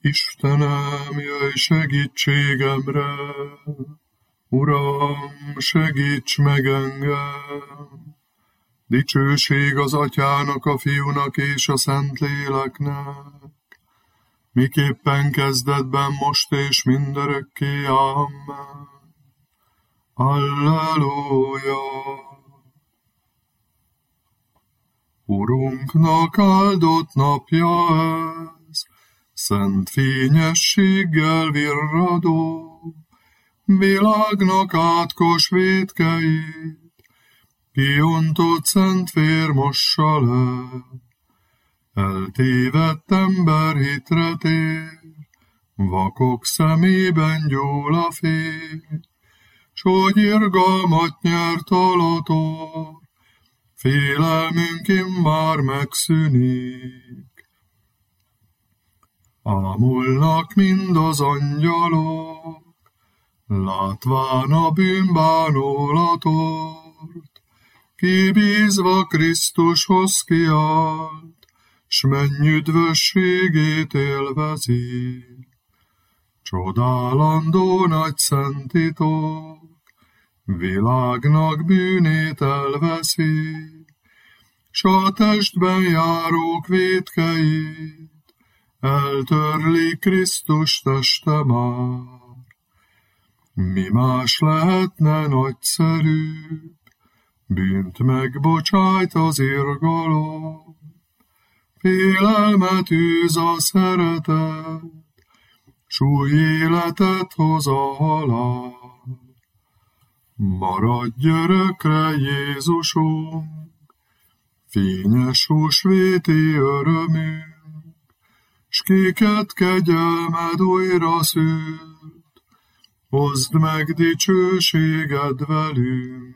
Istenem, jöjj segítségemre, Uram, segíts meg engem! Dicsőség az Atyának, a Fiúnak és a Szentléleknek, miképpen kezdetben, most és mindörökké. Amen. Alleluja! Urunknak áldott napja ez, szent fényességgel virradó, világnak átkos vétkeit, kiontott szent vér mossa le. Eltévedt ember hitre tér, vakok szemében gyúl a fény, s hogy irgalmat nyert alator, félelmünk immár megszűnik. Ámulnak mind az angyalok, látván a bűnbánulatort, kibízva Krisztushoz kiállt, s mennyüdvösségét élvezi. Csodálandó nagy szent titok, világnak bűnét elveszi, s a testben járók vétkeit eltörli Krisztus teste már. Mi más lehetne nagyszerűbb, bűnt megbocsájt az irgalom, félelmet űz a szeretet, s új életet hoz a halál. Maradj örökre, Jézusunk, fényes húsvéti örömünk, s kéket kegyelmed újra szült, hozd meg dicsőséged velünk.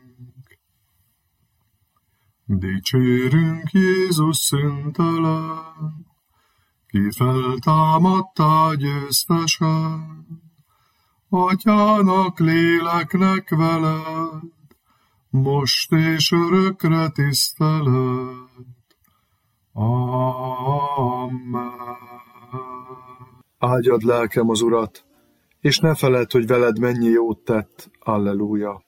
Dicsérünk Jézus szüntelen, ki feltámadtál győztesen, Atyának, léleknek veled, most és örökre tisztelet. Amen. Áldjad lelkem az Urat, és ne feledd, hogy veled mennyi jót tett. Alleluja.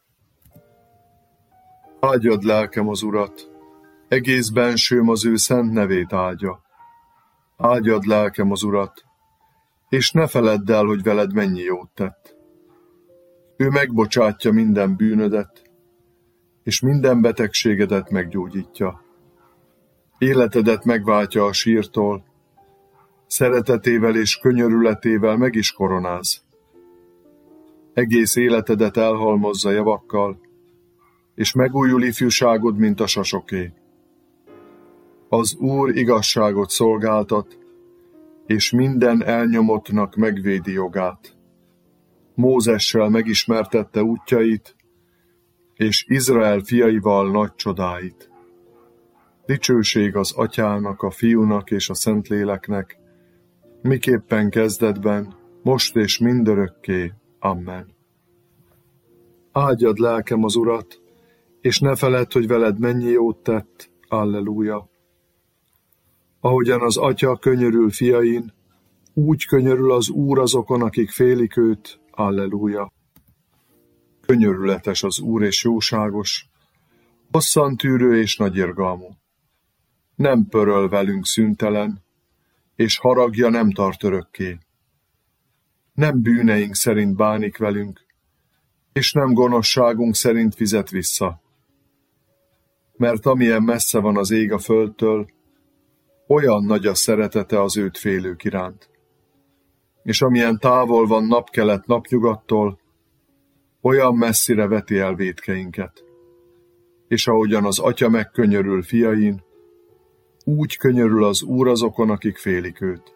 Áldjad lelkem az Urat, egész bensőm az ő szent nevét áldja. Áldjad lelkem az Urat, és ne feledd el, hogy veled mennyi jót tett. Ő megbocsátja minden bűnödet, és minden betegségedet meggyógyítja. Életedet megváltja a sírtól, szeretetével és könyörületével meg is koronáz. Egész életedet elhalmozza javakkal, és megújul ifjúságod, mint a sasoké. Az Úr igazságot szolgáltat, és minden elnyomottnak megvédi jogát. Mózessel megismertette útjait, és Izrael fiaival nagy csodáit. Dicsőség az Atyának, a Fiúnak és a Szentléleknek, miképpen kezdetben, most és mindörökké. Amen. Áldjad lelkem az Urat, és ne feledd, hogy veled mennyi jót tett. Alleluja. Ahogyan az Atya könyörül fiain, úgy könyörül az Úr azokon, akik félik őt. Alleluja. Könyörületes az Úr és jóságos, hosszantűrő és nagyirgalmú. Nem pöröl velünk szüntelen, és haragja nem tart örökké. Nem bűneink szerint bánik velünk, és nem gonoszságunk szerint fizet vissza. Mert amilyen messze van az ég a földtől, olyan nagy a szeretete az őt félők iránt. És amilyen távol van napkelet napnyugattól, olyan messzire veti el vétkeinket. És ahogyan az Atya megkönyörül fiain, úgy könyörül az Úr azokon, akik félik őt.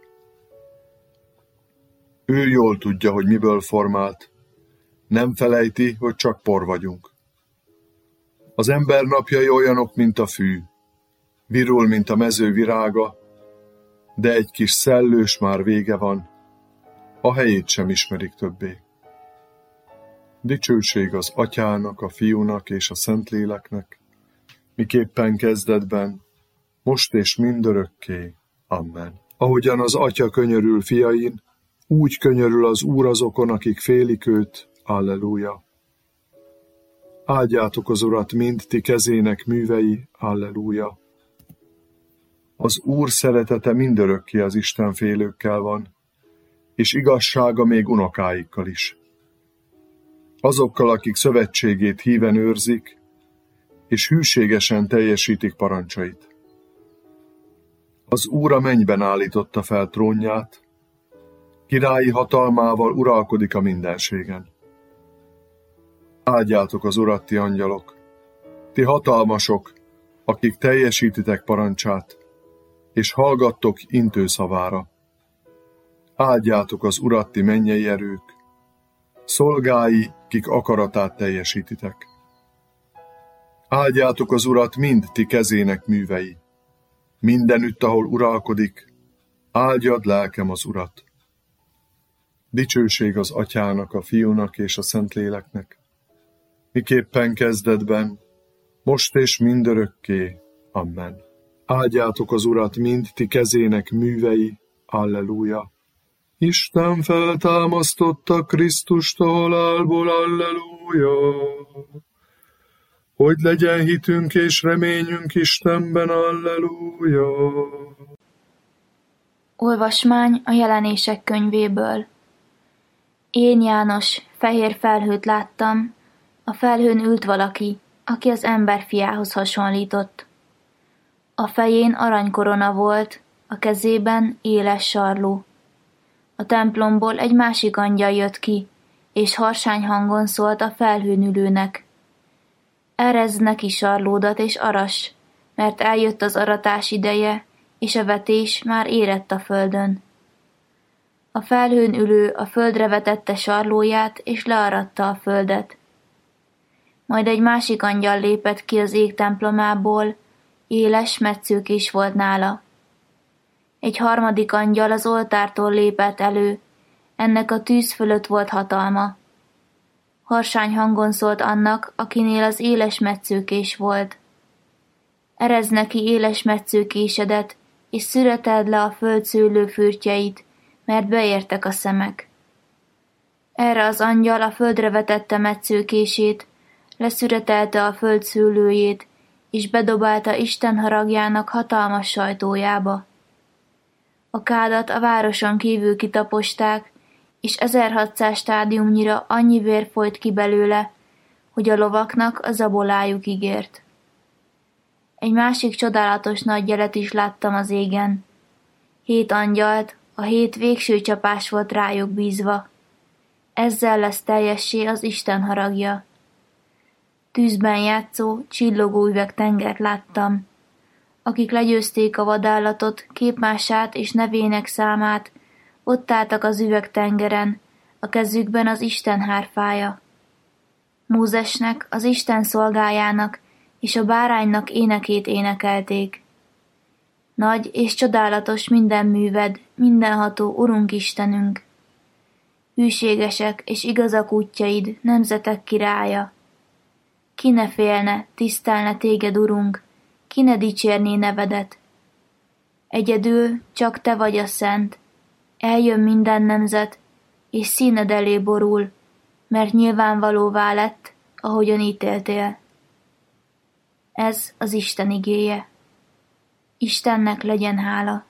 Ő jól tudja, hogy miből formált, nem felejti, hogy csak por vagyunk. Az ember napjai olyanok, mint a fű, virul, mint a mező virága, de egy kis szellős már vége van, a helyét sem ismerik többé. Dicsőség az Atyának, a Fiúnak és a Szentléleknek, miképpen kezdetben, most és mindörökké. Amen. Ahogyan az Atya könyörül fiain, Úgy könyörül az Úr azokon, akik félik őt. Alleluja! Áldjátok az Urat, mind ti kezének művei. Alleluja! Az Úr szeretete mindörökké az istenfélőkkel van, és igazsága még unokáikkal is. Azokkal, akik szövetségét híven őrzik, és hűségesen teljesítik parancsait. Az Úr a mennyben állította fel trónját, királyi hatalmával uralkodik a mindenségen. Áldjátok az Urat, ti angyalok, ti hatalmasok, akik teljesítitek parancsát, és hallgattok intő szavára. Áldjátok az Urat, ti mennyei erők, szolgái, kik akaratát teljesítitek. Áldjátok az Urat, mind ti kezének művei. Mindenütt, ahol uralkodik, áldjad lelkem az Urat. Dicsőség az Atyának, a Fiúnak és a Szentléleknek, miképpen kezdetben, most és mindörökké. Amen. Áldjátok az Urat, mind ti kezének művei. Alleluja. Isten feltámasztotta Krisztust a halálból. Alleluja. Hogy legyen hitünk és reményünk Istenben. Alleluja. Olvasmány a Jelenések könyvéből. Én, János, fehér felhőt láttam, a felhőn ült valaki, aki az emberfiához hasonlított. A fején aranykorona volt, a kezében éles sarló. A templomból egy másik angyal jött ki, és harsány hangon szólt a felhőn ülőnek. Erezd neki sarlódat és arass, mert eljött az aratás ideje, és a vetés már érett a földön. A felhőn ülő a földre vetette sarlóját, és learatta a földet. Majd egy másik angyal lépett ki az ég templomából, éles metszőkés volt nála. Egy harmadik angyal az oltártól lépett elő, ennek a tűz fölött volt hatalma. Harsány hangon szólt annak, akinél az éles metszőkés volt. Erezd neki éles metszőkésedet, és szüreteld le a föld szőlőfürtjeit, mert beértek a szemek. Erre az angyal a földre vetette metszőkését, leszüretelte a föld szőlőjét, és bedobálta Isten haragjának hatalmas sajtójába. A kádat a városon kívül kitaposták, és 1600 stádiumnyira annyi vér folyt ki belőle, hogy a lovaknak a zabolájuk ígért. Egy másik csodálatos nagy jelet is láttam az égen. 7 angyalt, a 7 végső csapás volt rájuk bízva. Ezzel lesz teljessé az Isten haragja. Tűzben játszó, csillogó üvegtengert láttam. Akik legyőzték a vadállatot, képmását és nevének számát, ott álltak az üvegtengeren, a kezükben az Isten hárfája. Mózesnek, az Isten szolgájának és a báránynak énekét énekelték. Nagy és csodálatos minden műved, mindenható Urunk Istenünk. Hűségesek és igazak útjaid, nemzetek királya. Ki ne félne, tisztelne téged, Urunk, ki ne dicsérné nevedet. Egyedül csak te vagy a szent, eljön minden nemzet, és színed elé borul, mert nyilvánvalóvá lett, ahogyan ítéltél. Ez az Isten igéje. Istennek legyen hála.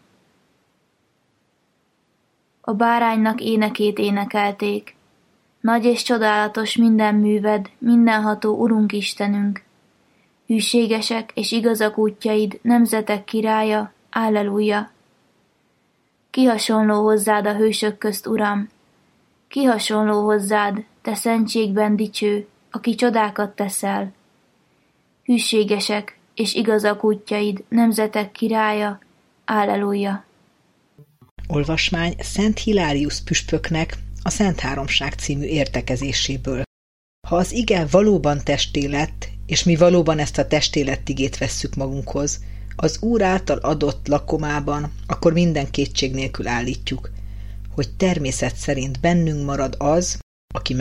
A báránynak énekét énekelték. Nagy és csodálatos minden műved, mindenható Urunk Istenünk. Hűségesek és igazak útjaid, nemzetek királya, Alleluja. Ki hasonló hozzád a hősök közt, Uram? Ki hasonló hozzád, te szentségben dicső, aki csodákat teszel? Hűségesek és igazak útjaid, nemzetek királya, Alleluja. Olvasmány Szent Hilárius püspöknek a Szent Háromság című értekezéséből. Ha az ige valóban testé lett, és mi valóban ezt a testélettigét vesszük magunkhoz, az Úr által adott lakomában, akkor minden kétség nélkül állítjuk, hogy természet szerint bennünk marad az, aki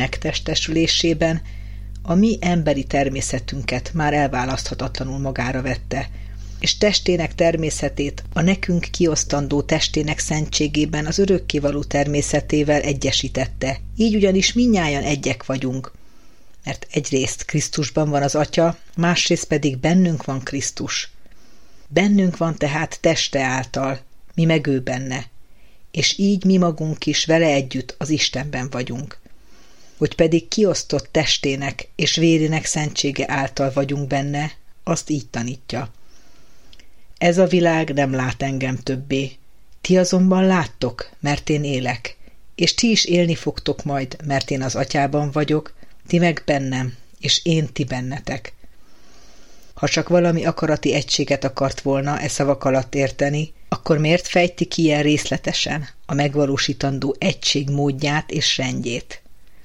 megtestesülésében a mi emberi természetünket már elválaszthatatlanul magára vette, és testének természetét a nekünk kiosztandó testének szentségében az örökkévaló természetével egyesítette. Így ugyanis mindnyájan egyek vagyunk, mert egyrészt Krisztusban van az Atya, másrészt pedig bennünk van Krisztus. Bennünk van tehát teste által, mi meg ő benne, és így mi magunk is vele együtt az Istenben vagyunk. Hogy pedig kiosztott testének és vérének szentsége által vagyunk benne, azt így tanítja. Ez a világ nem lát engem többé, ti azonban láttok, mert én élek, és ti is élni fogtok majd, mert én az Atyában vagyok, ti meg bennem, és én ti bennetek. Ha csak valami akarati egységet akart volna e szavak alatt érteni, akkor miért fejti ki ilyen részletesen a megvalósítandó egység módját és rendjét?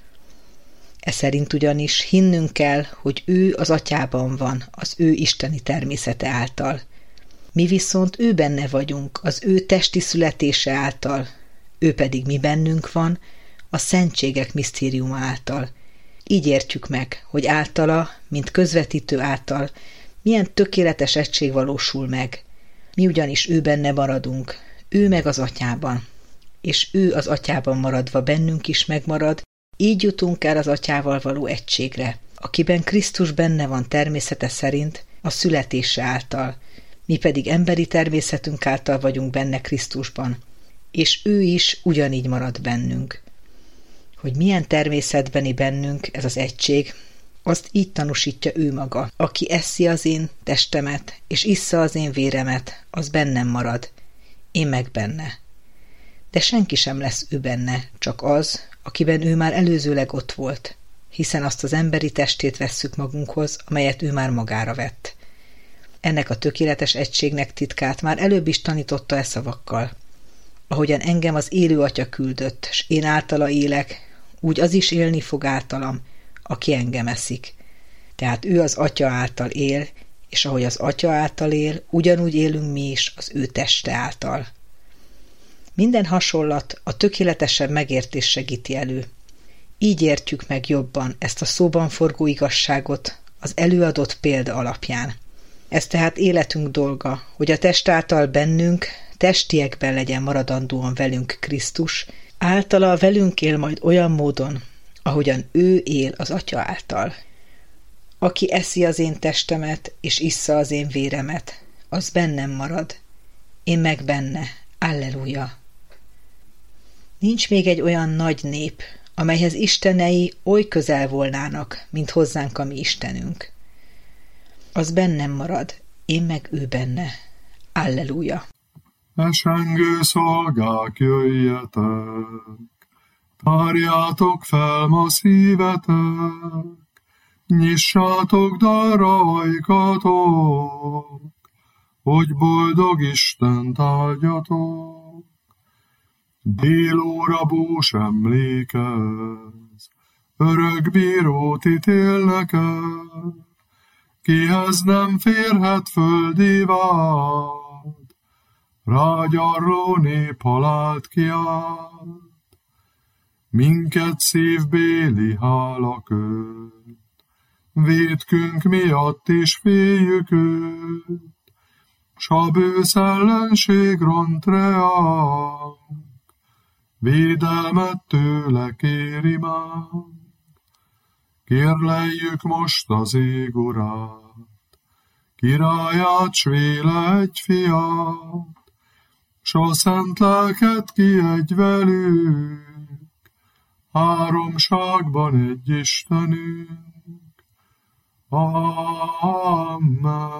E szerint ugyanis hinnünk kell, hogy ő az Atyában van, az ő isteni természete által. Mi viszont ő benne vagyunk, az ő testi születése által, ő pedig mi bennünk van, a szentségek misztériuma által. Így értjük meg, hogy általa, mint közvetítő által, milyen tökéletes egység valósul meg. Mi ugyanis ő benne maradunk, ő meg az Atyában, és ő az Atyában maradva bennünk is megmarad, így jutunk el az Atyával való egységre, akiben Krisztus benne van természete szerint a születése által, mi pedig emberi természetünk által vagyunk benne Krisztusban, és ő is ugyanígy marad bennünk. Hogy milyen természetbeni bennünk ez az egység, azt így tanúsítja ő maga. Aki eszi az én testemet, és issza az én véremet, az bennem marad, én meg benne. De senki sem lesz ő benne, csak az, akiben ő már előzőleg ott volt, hiszen azt az emberi testét vesszük magunkhoz, amelyet ő már magára vett. Ennek a tökéletes egységnek titkát már előbb is tanította e szavakkal. Ahogyan engem az élő Atya küldött, s én általa élek, úgy az is élni fog általam, aki engem eszik. Tehát ő az Atya által él, és ahogy az Atya által él, ugyanúgy élünk mi is az ő teste által. Minden hasonlat a tökéletesebb megértés segíti elő. Így értjük meg jobban ezt a szóban forgó igazságot az előadott példa alapján. Ez tehát életünk dolga, hogy a test által bennünk, testiekben legyen maradandóan velünk Krisztus, általa velünk él majd olyan módon, ahogyan ő él az Atya által. Aki eszi az én testemet, és issza az én véremet, az bennem marad, én meg benne. Alleluja! Nincs még egy olyan nagy nép, amelyhez istenei oly közel volnának, mint hozzánk a mi Istenünk. Az bennem marad, én meg ő benne. Alleluja! Esengő szolgák, jöjjetek, tárjátok fel ma szívetek, nyissátok darra ajkatok, hogy boldog Istent áldjatok. Délóra bús emlékez, örök bírót ítélnek el, kihez nem férhet földi vád, rágyarló nép halált kiált. Minket szívbéli hála köt, vétkünk miatt is féljük őt, s a bősz ellenség ront reánk, védelmet tőle kéri már. Kérleljük most az ég urát, királyát, s véle egy fiát, s a szent lelket kiadj velük, háromságban egy Istenünk. Amen.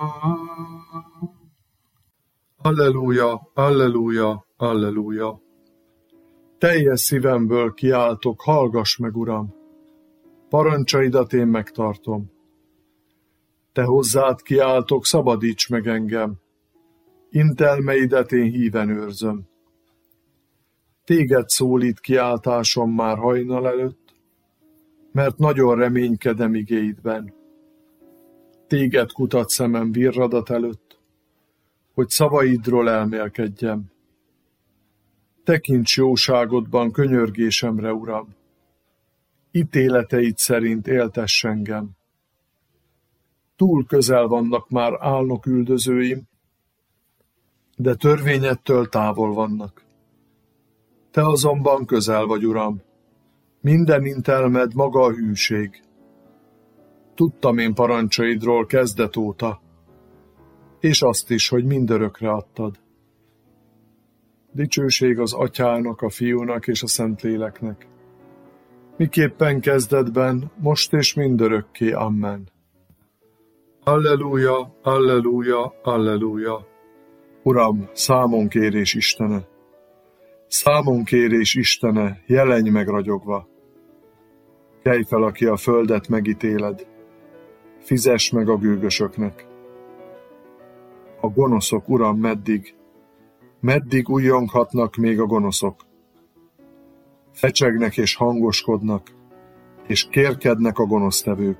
Alleluja, alleluja, alleluja. Teljes szívemből kiáltok, hallgass meg, Uram! Parancsaidat én megtartom. Te hozzád kiáltok, szabadíts meg engem. Intelmeidet én híven őrzöm. Téged szólít kiáltásom már hajnal előtt, mert nagyon reménykedem igéidben. Téged kutat szemem virradat előtt, hogy szavaidról elmélkedjem. Tekints jóságodban könyörgésemre, Uram! Ítéleteid szerint éltess engem. Túl közel vannak már álnok üldözőim, de törvényettől távol vannak. Te azonban közel vagy, Uram, minden intelmed maga a hűség. Tudtam én parancsaidról kezdet óta, és azt is, hogy mindörökre adtad. Dicsőség az Atyának, a Fiúnak és a Szentléleknek, miképpen kezdetben, most és mindörökké. Amen. Alleluja, alleluja, alleluja. Uram, számonkérés Istene! Számonkérés Istene, jelenj meg ragyogva! Kelj fel, aki a földet megítéled, fizess meg a gőgösöknek. A gonoszok, Uram, meddig ujjonghatnak még a gonoszok? Fecsegnek és hangoskodnak, és kérkednek a gonosztevők.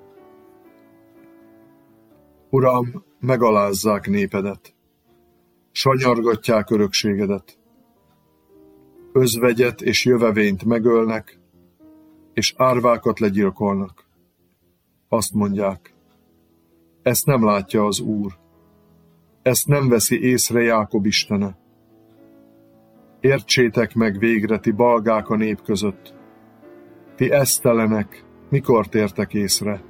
Uram, megalázzák népedet, sanyargatják örökségedet. Özvegyet és jövevényt megölnek, és árvákat legyilkolnak. Azt mondják, ezt nem látja az Úr, ezt nem veszi észre Jákob Istene. Értsétek meg végre, ti balgák a nép között, ti esztelenek, mikor tértek észre?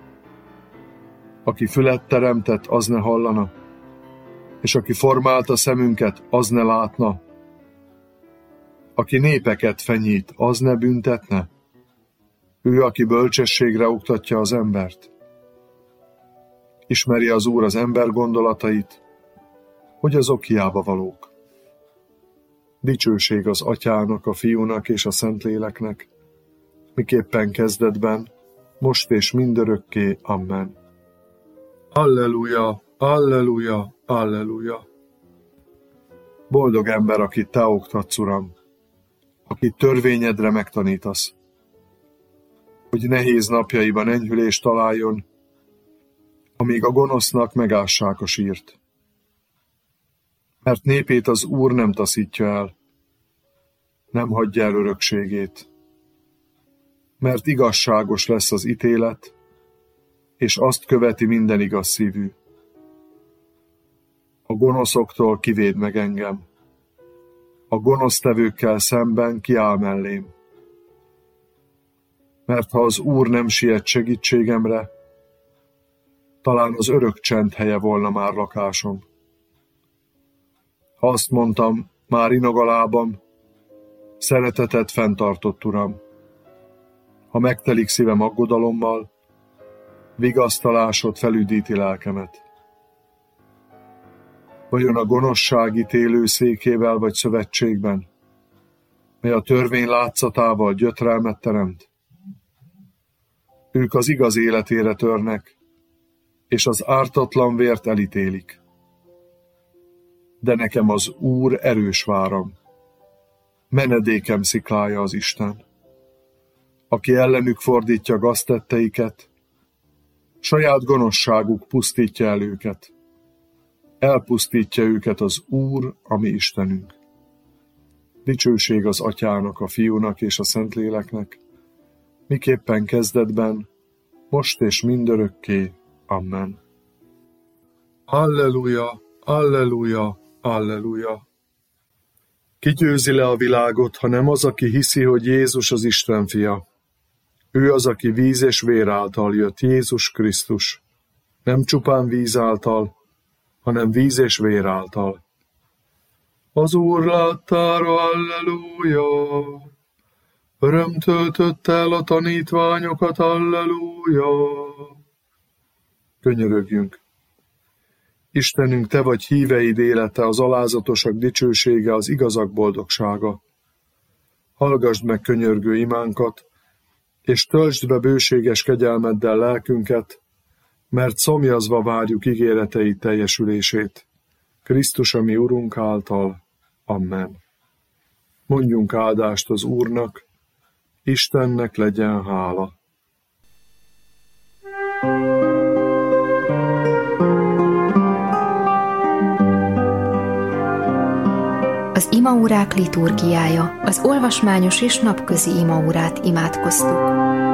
Aki fület teremtett, az ne hallana, és aki formálta szemünket, az ne látna. Aki népeket fenyít, az ne büntetne? Ő, aki bölcsességre oktatja az embert. Ismeri az Úr az ember gondolatait, hogy azok hiába valók. Dicsőség az Atyának, a Fiúnak és a Szentléleknek, miképpen kezdetben, most és mindörökké. Amen. Alleluja, alleluja, alleluja. Boldog ember, akit te oktatsz, Uram, akit törvényedre megtanítasz, hogy nehéz napjaiban enyhülést találjon, amíg a gonosznak megássák a sírt. Mert népét az Úr nem taszítja el, nem hagyja el örökségét. Mert igazságos lesz az ítélet, és azt követi minden igaz szívű. A gonoszoktól kivéd meg engem, a gonosztevőkkel szemben kiáll mellém. Mert ha az Úr nem siet segítségemre, talán az örök csend helye volna már lakásom. Ha azt mondtam, már inog a lábam, szeretetet fenntartott, Uram. Ha megtelik szívem aggodalommal, vigasztalásod felüdíti lelkemet. Vajon a gonoszság ítélő székével vagy szövetségben, mely a törvény látszatával gyötrelmet teremt? Ők az igaz életére törnek, és az ártatlan vért elítélik. De nekem az Úr erős váram, menedékem sziklája az Isten, aki ellenük fordítja gaztetteiket, saját gonoszságuk pusztítja el őket. Elpusztítja őket az Úr, a mi Istenünk. Dicsőség az Atyának, a Fiúnak és a Szentléleknek, miképpen kezdetben, most és mindörökké. Amen. Alleluja, alleluja, alleluja. Ki győzi le a világot, ha nem az, aki hiszi, hogy Jézus az Isten fia? Ő az, aki víz és vér által jött, Jézus Krisztus. Nem csupán víz által, hanem víz és vér által. Az Úr láttára, alleluja! Öröm töltött el a tanítványokat, alleluja! Könyörögjünk! Istenünk, te vagy híveid élete, az alázatosak dicsősége, az igazak boldogsága. Hallgasd meg könyörgő imánkat, és töltsd be bőséges kegyelmeddel lelkünket, mert szomjazva várjuk ígéreteid teljesülését. Krisztus, a mi Urunk által. Amen. Mondjunk áldást az Úrnak, Istennek legyen hála. Az imaórák liturgiája, az olvasmányos és napközi imaórát imádkoztuk.